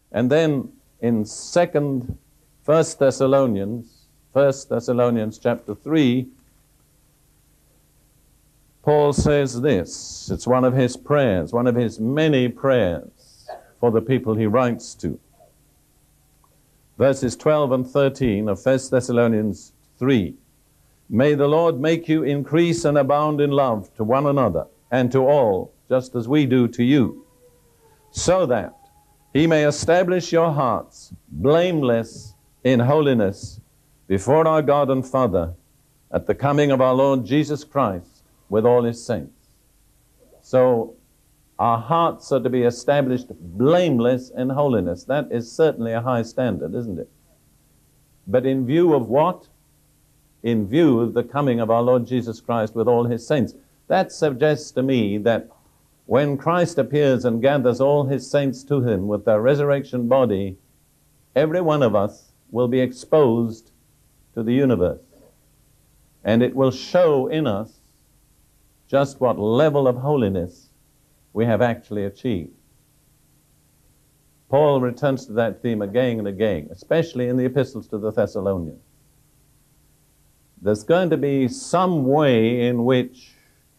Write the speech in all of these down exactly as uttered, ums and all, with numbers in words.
And then in second, First Thessalonians, First Thessalonians chapter three, Paul says this. It's one of his prayers, one of his many prayers for the people he writes to. Verses twelve and thirteen of First Thessalonians three. May the Lord make you increase and abound in love to one another and to all, just as we do to you, so that he may establish your hearts blameless in holiness before our God and Father at the coming of our Lord Jesus Christ with all his saints. So our hearts are to be established blameless in holiness. That is certainly a high standard, isn't it? But in view of what? In view of the coming of our Lord Jesus Christ with all his saints. That suggests to me that when Christ appears and gathers all his saints to him with their resurrection body, every one of us will be exposed to the universe. And it will show in us just what level of holiness we have actually achieved. Paul returns to that theme again and again, especially in the epistles to the Thessalonians. There's going to be some way in which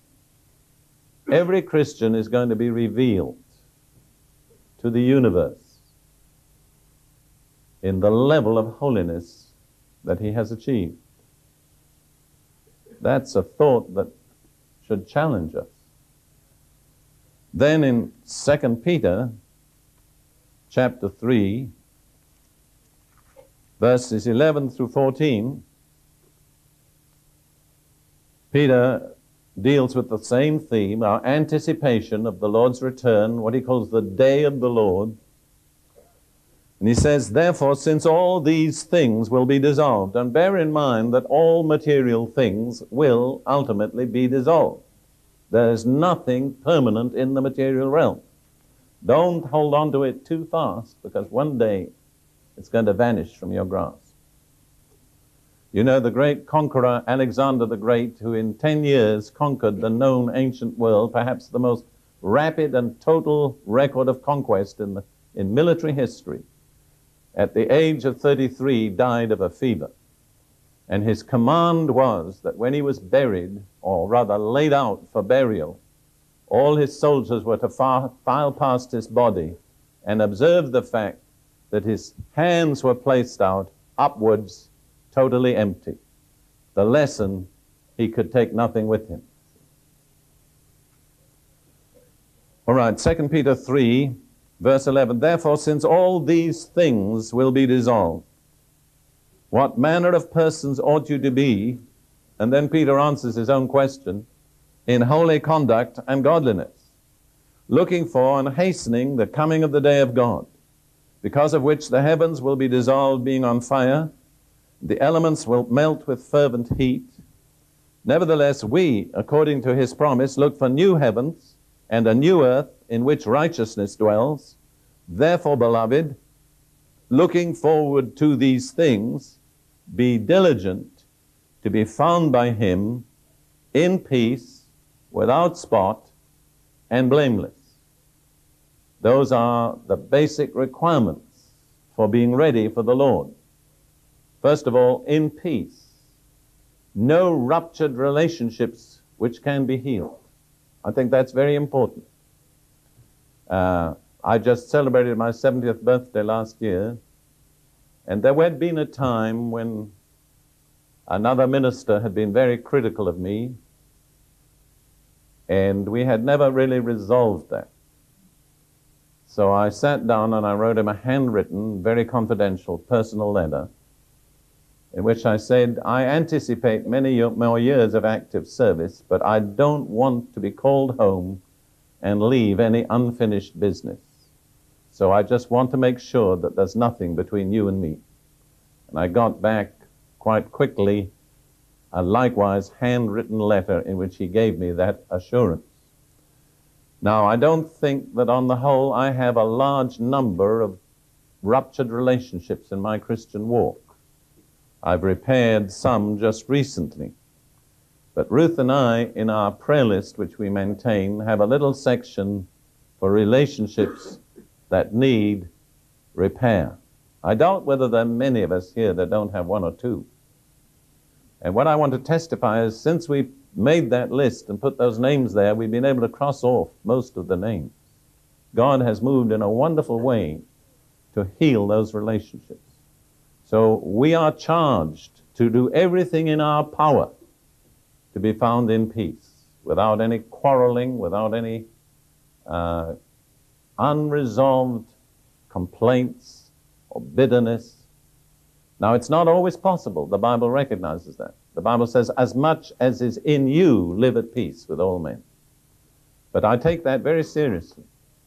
every Christian is going to be revealed to the universe in the level of holiness that he has achieved. That's a thought that should challenge us. Then in Second Peter chapter three, verses eleven through fourteen, Peter deals with the same theme, our anticipation of the Lord's return, what he calls the day of the Lord. And he says, therefore, since all these things will be dissolved, and bear in mind that all material things will ultimately be dissolved. There is nothing permanent in the material realm. Don't hold on to it too fast, because one day it's going to vanish from your grasp. You know, the great conqueror Alexander the Great, who in ten years conquered the known ancient world, perhaps the most rapid and total record of conquest in, the, in military history, at the age of thirty-three died of a fever. And his command was that when he was buried, or rather laid out for burial, all his soldiers were to far, file past his body and observe the fact that his hands were placed out upwards, totally empty. The lesson, he could take nothing with him. All right, Second Peter three, verse eleven. Therefore, since all these things will be dissolved, what manner of persons ought you to be? And then Peter answers his own question, in holy conduct and godliness, looking for and hastening the coming of the day of God, because of which the heavens will be dissolved, being on fire, the elements will melt with fervent heat. Nevertheless, we, according to his promise, look for new heavens and a new earth in which righteousness dwells. Therefore, beloved, looking forward to these things, be diligent to be found by him in peace, without spot, and blameless. Those are the basic requirements for being ready for the Lord. First of all, in peace. No ruptured relationships which can be healed. I think that's very important. Uh, I just celebrated my seventieth birthday last year, and there had been a time when another minister had been very critical of me, and we had never really resolved that. So I sat down and I wrote him a handwritten, very confidential, personal letter, in which I said, I anticipate many more years of active service, but I don't want to be called home and leave any unfinished business. So I just want to make sure that there's nothing between you and me. And I got back quite quickly a likewise handwritten letter in which he gave me that assurance. Now, I don't think that on the whole I have a large number of ruptured relationships in my Christian walk. I've repaired some just recently. But Ruth and I, in our prayer list, which we maintain, have a little section for relationships that need repair. I doubt whether there are many of us here that don't have one or two. And what I want to testify is, since we made that list and put those names there, we've been able to cross off most of the names. God has moved in a wonderful way to heal those relationships. So we are charged to do everything in our power to be found in peace, without any quarreling, without any uh, unresolved complaints or bitterness. Now, it's not always possible. The Bible recognizes that. The Bible says, as much as is in you, live at peace with all men. But I take that very seriously.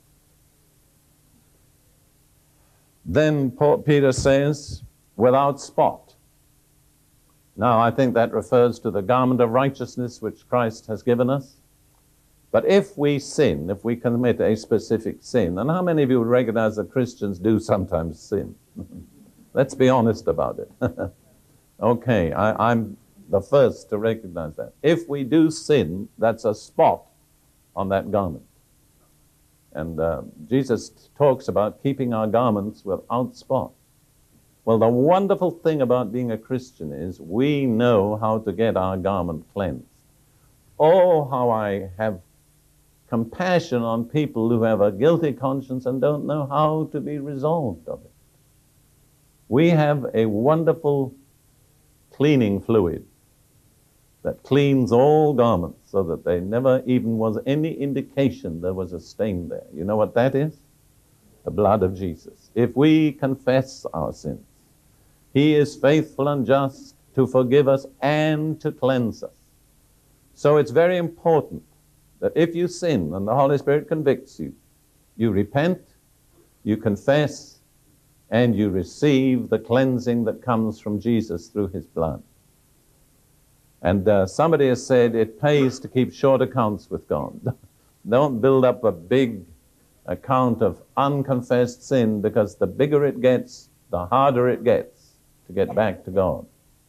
Then Paul, Peter says, without spot. Now, I think that refers to the garment of righteousness which Christ has given us. But if we sin, if we commit a specific sin, and how many of you would recognize that Christians do sometimes sin? Let's be honest about it. Okay, I, I'm the first to recognize that. If we do sin, that's a spot on that garment. And uh, Jesus talks about keeping our garments without spot. Well, the wonderful thing about being a Christian is we know how to get our garment cleansed. Oh, how I have compassion on people who have a guilty conscience and don't know how to be resolved of it. We have a wonderful cleaning fluid that cleans all garments so that there never even was any indication there was a stain there. You know what that is? The blood of Jesus. If we confess our sins, He is faithful and just to forgive us and to cleanse us. So it's very important that if you sin and the Holy Spirit convicts you, you repent, you confess, and you receive the cleansing that comes from Jesus through His blood. And uh, somebody has said it pays to keep short accounts with God. Don't build up a big account of unconfessed sin, because the bigger it gets, the harder it gets to get back to God.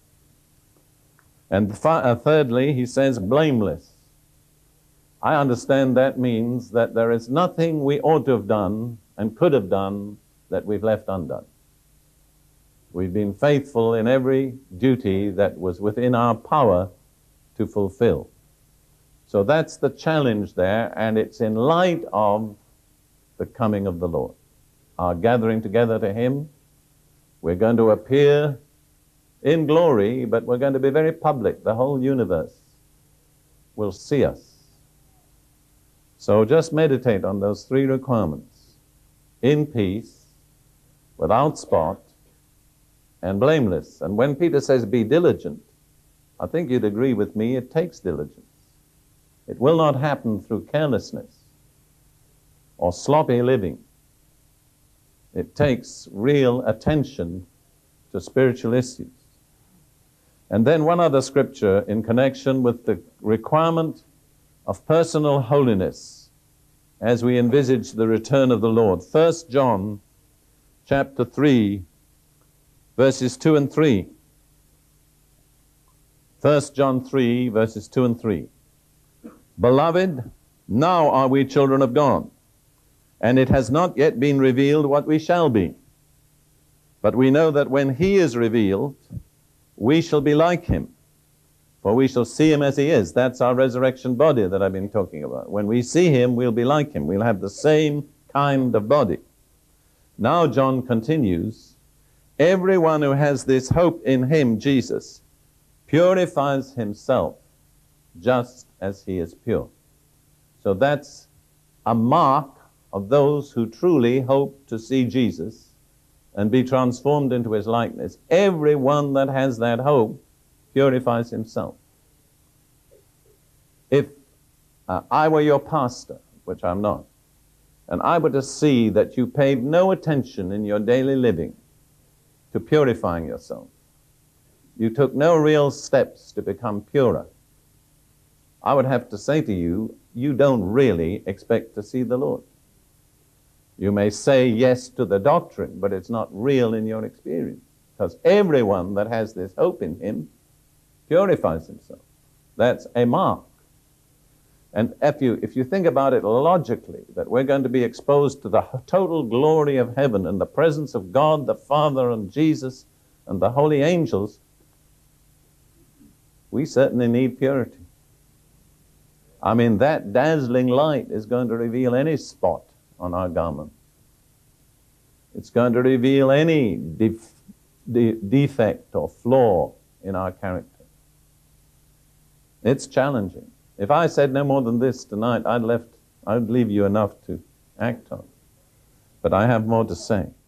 And th- uh, thirdly, he says blameless. I understand that means that there is nothing we ought to have done and could have done that we've left undone. We've been faithful in every duty that was within our power to fulfill. So that's the challenge there, and it's in light of the coming of the Lord. Our gathering together to Him. We're going to appear in glory, but we're going to be very public. The whole universe will see us. So just meditate on those three requirements. In peace, without spot, and blameless. And when Peter says be diligent, I think you'd agree with me, it takes diligence. It will not happen through carelessness or sloppy living. It takes real attention to spiritual issues. And then one other scripture in connection with the requirement of personal holiness as we envisage the return of the Lord. First John chapter three, verses two and three. First John three, verses two and three. Beloved, now are we children of God, and it has not yet been revealed what we shall be. But we know that when He is revealed, we shall be like Him, for we shall see Him as He is. That's our resurrection body that I've been talking about. When we see Him, we'll be like Him. We'll have the same kind of body. Now John continues, everyone who has this hope in Him, Jesus, purifies himself just as He is pure. So that's a mark of those who truly hope to see Jesus and be transformed into His likeness. Everyone that has that hope purifies himself. If uh, I were your pastor, which I'm not, and I were to see that you paid no attention in your daily living to purifying yourself, you took no real steps to become purer, I would have to say to you, you don't really expect to see the Lord. You may say yes to the doctrine, but it's not real in your experience, because everyone that has this hope in Him purifies himself. That's a mark. And if you, if you think about it logically, that we're going to be exposed to the total glory of heaven in the presence of God the Father and Jesus and the holy angels, we certainly need purity. I mean, that dazzling light is going to reveal any spot on our garment. It's going to reveal any def- de- defect or flaw in our character. It's challenging. If I said no more than this tonight, I'd left, I'd leave you enough to act on. But I have more to say.